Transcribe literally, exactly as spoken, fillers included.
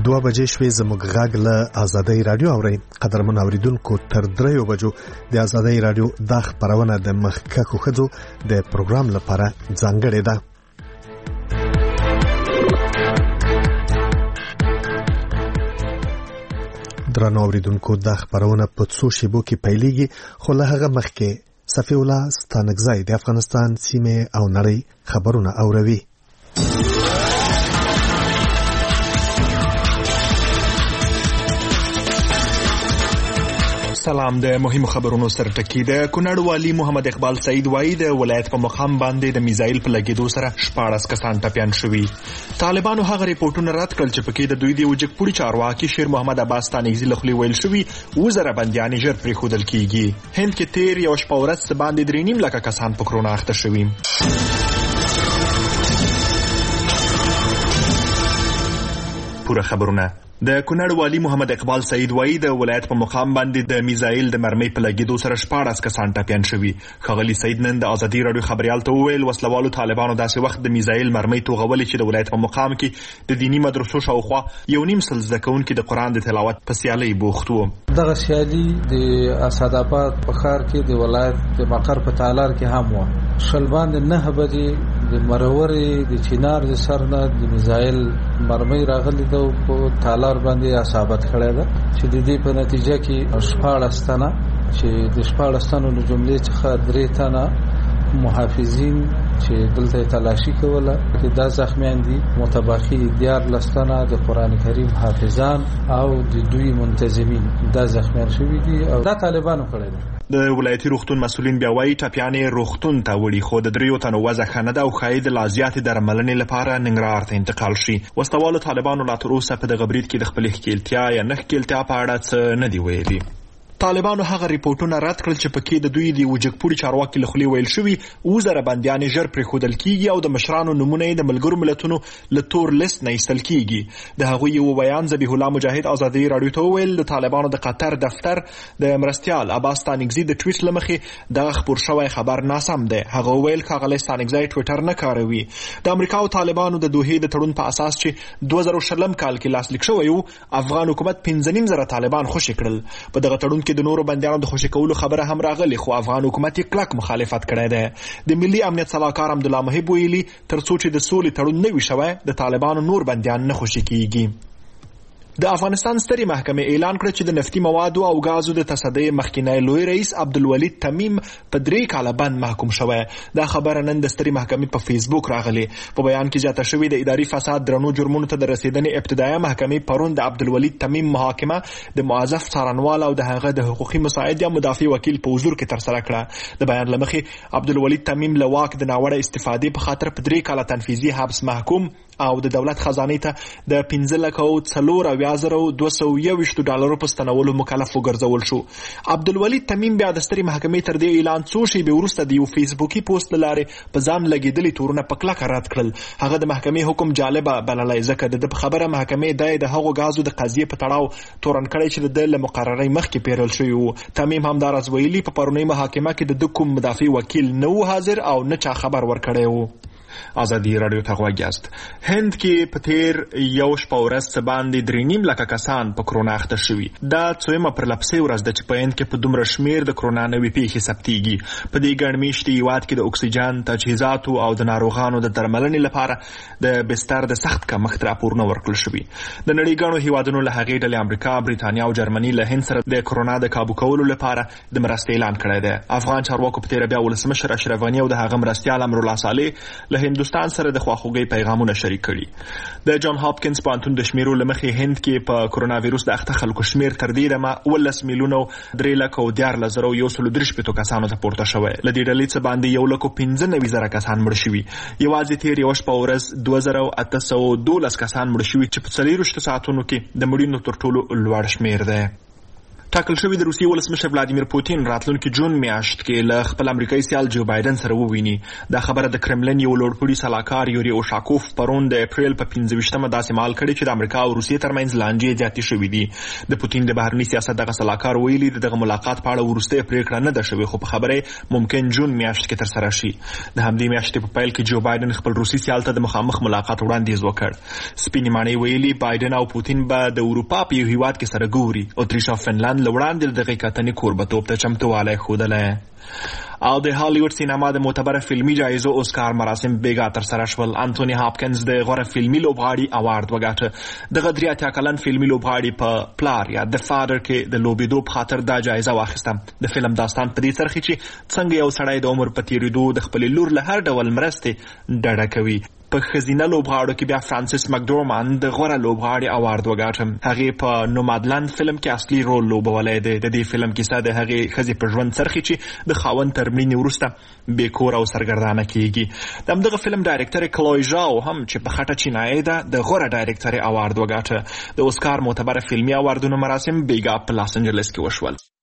دوه بجې شوې. زموږ غږ له آزادۍ رادیو اورئ. قدرمن اوریدونکو تر دریو بجو د آزادۍ رادیو دا خپرونه د مخکښو ښځو د پروګرام لپاره ځانګړې ده. درنو اوریدونکو دا خپرونه په څو شیبو کې پیلېږي، خو له هغه مخکې صفی الله ستانکزی د افغانستان سیمې او نړۍ خبرونه اوروي. سلام. د مهمو خبرونو سره ټکی. د کونړ والی محمد اقبال سعید وایي د ولایت په مقام باندې د میزایل په لګیدو سره شپاړس کسان ټپیان شوي. طالبانو هغه ریپورتونه رد کړل چې پکې د دوی د وجګپوړي چارواکي شیر محمد عباس ستانکزي له خولې ویل شوي اووه زره بندیانې ژر پرېښودل کېږي. هند کې تیر یو شپه ورځ باندې درې نیم لکه کسان په کرونا اخته شوي. پوره خبرونه. د کونړ والی محمد اقبال سعید وایي د ولایت په مقام باندې د میزایل د مرمۍ په لګیدو سره شپاړس کسان ټپیان شوي. ښاغلي سعید نن د ازادي راډیو خبریال ته وویل وسلوالو طالبانو داسې وخت د میزایل مرمۍ توغولې چې د ولایت په مقام کې د دینی مدرسو شاوخوا یو نیم سل زده کوونکي د قرآن د تلاوت په سیالۍ بوخت وو. دغه سیالي د اسعدآباد په ښار کې د ولایت د مقر په تالار کې هم وه. شل باندې نه بجې د مرورې د چینار د سر نه د میزایل مرمۍ راغلې ده په تالار باندې اصابت کړی ده چې د دې په نتیجه کې شپاړس تنه چې د شپاړس تنو له جملې څخه درې تنه محافظین چې دلته تلاشي کوله چې دا زخمیان دي، متباخي دیارلس تنه د قرآن کریم حافظان او د دوی منتظمین دا زخمیان شوي دي او دا طالبانو کړی ده. د ولایتي روغتون مسؤلین بیا وایي ټپیانې روغتون ته وړي، خو د دریو تنو وضع ښه نه ده او ښایي د لا زیاتې درملنې لپاره ننګرهار ته انتقال شي. وسلوالو طالبانو لا تر اوسه په دغه برید کې د خپلې ښکېلتیا یا نه ښکېلتیا په اړه څه نه دي ویلي. طالبانو هغه ریپورتونه رد کړل چې پکې د دوی د وجګپوړي چارواکي له خولې ویل شوي اووه زره بندیانې ژر پرېښودل کېږي او د مشرانو نومونه یې د ملګرو ملتونو له تور لیست نه ایستل کېږي. د هغوی یو بیان ذبیح الله مجاهد ازادي راډیو ته وویل د طالبانو د قطر دفتر د مرستیال عباس ستانکزي د ټویټ له مخې دغه خپور شوی خبر ناسم دی. هغه وویل ښاغلی ستانکزی ټویټر نه کاروي. د امریکا او طالبانو د دوحې د تړون په اساس چې دوه زره شلم کال کې لاسلیک شوی و، افغان حکومت پنځه نیم زره طالبان خوشي کړل. په دغه تړون کې د نورو بندیانو د خوشي کولو خبره هم راغلی، خو افغان حکومت یې کلک مخالفت کړی دی. د ملي امنیت صلاحکار عبدالله محب ویلي تر څو چې د سولې تړون نه وي شوی د طالبانو نور بندیان نه خوشي کیږي. د افغانستان سترې محکمې اعلان کړ چې د نفتي موادو او غازو د تصدۍ مخکینی لوی رئیس عبدالولید تمیم په درې کاله بند محکوم شوی. دا خبره نن د سترې محکمې په فیسبوک راغلی. په بیان کې زیاته شوې د اداري فساد درنو جرمونو ته د رسیدنې ابتدایي محکمې پرون د عبدالولید تمیم محاکمه د معزف څارنوال او د هغه د حقوقي مساعد یا مدافع وکیل په حضور کې ترسره کړه. د بیان له مخې عبدالولید تمیم له واک د ناوړه استفادې په خاطر په درې کاله تنفیذي حبس محکوم او د دولت خزانې ته د پنځه لکه او څلور اویا زره دوه سوه یوویشت ډالرو په ستنولو مکلف وګرځول شو. عبدالولید تمیم بیا د سترې محکمې تر دې اعلان څو شېبې وروسته د یو فیسبوکي پوسټ له لارې په ځان لګېدلي تورونه په کلکه رد کړل. هغه د محکمې حکم جالبه بللی ځکه د ده په خبره محکمې دی د هغو غازو د قضیې په تړاو تورن کړی چې د ده له مقررۍ مخکې پیرل شوي وو. تمیم همداراز ویلي په پرونۍ محاکمه کې د ده کوم مدافع وکیل نه و حاضر او نه چا خبر ورکړی وو. آزادي راډیو ته غوږ یاست. هند کې په تیر یو شپه ورځ باندې درې نیم لکه کسان په کرونا اخته شوي. دا څویمه پرلپسې ورځ ده چې په هند کې په دومره شمیر د کرونا نوې پیښې ثبتېږي. په دې ګڼ میاشتې هېواد کې د اکسیجن، تجهیزاتو او د ناروغانو د درملنې لپاره د بستر د سخت کمښت راپورونه ورکړل شوي. د نړۍ ګڼو هېوادونو له هغې ډلې امریکا، بریتانیا او جرمني له هند سره د کرونا د کابو کولو لپاره د مرستې اعلان کړی دی. افغان چارواکو په تېره بیا ولسمشر اشرف غني او د هغه مرستیال امرالله صالح له هندوستان سره د خواخوږۍ پیغامونه شریک کړي. د جان هاپکینز پوهنتون د شمیرو له مخې هند کې په کرونا ویروس د اخته خلکو شمیر تر دې دمه اوولس میلیونه درې لکه او دیارلس زره یو سلو درې شپېتو کسانو ته پورته شوی. له دې ډلې څخه باندې یو لک پنځه نوي زره کسان مړه شوي. یوازې تېر یوه شپه ورځ دوه زره اته سوه دولس کسان مړه شوي چې په څلېرویشتو ساعتونو کې د مړینو تر ټولو لوړ شمیر دی. ټاکل شوی د روسیې ولسمشر ولادیمیر پوتین راتلونکي جون میاشت کې له خپل امریکایي سیال جو بایدن سره وویني. دا خبره د کرملن یو لوړپوړي سلاکار یوري اوشاکوف پرون د اپریل په پنځه ویشتمه داسې مهال کړی چې د امریکا او روسیې ترمنځ لانجې زیاتې شوې دي. د پوتین د بهرني سیاست دغه سلاکار ویلي دغه ملاقات په اړه وروستۍ پریکړه نه ده شوې، خو په خبره ممکن جون میاشت کې ترسره شي. د همدې میاشتې په پیل کې جو بایدن خپل روسي سیال ته د مخامخ ملاقات وړاندیز وکړ. سپینې ماڼۍ ویلي بایدن او پوتین به د اروپا په یو هیواد کې سره ګوري. اتریش او فنلند له وړاندې دغه کتنې کوربتوب ته چمتووالی ښودلی. او د هالیوډ سینما د معتبره فلمي جایزو اوسکار مراسم بیګا ترسره شول. انټونی هاپکنز د غوره فلمي لوبغاړي اوارد وګاټه. دغه درې اتیا کلن فلمي لوبغاړي په پلار یا د فادر کې د لوبېدو په خاطر دا جایزه واخیسته. د فلم داستان په دې څرخي چې څنګه یو سړی د عمر په تېرېدو د خپلې لور له هر ډول مرستې ډډه کوي. په ښځینه لوبغاړو کې بیا فرانسیس مکډورماند د غوره لوبغاړي اوارد وګاټه. هغې په نومادلند فلم کې اصلي رول لوبولی دی. د دې فلم کیسه د هغې ښځې په ژوند څرخي چې د خاوند تر مړینې وروسته بې کوره او سرګردانه کیږي. د همدغه فلم ډایرکټر کلوی ژاو هم چې په خټه چینایي ده د غوره ډایرکټر اوارد وګاټه. د اوسکار معتبره فلمي اوواردونو مراسم بیګا په لاس انجلس کې وشول.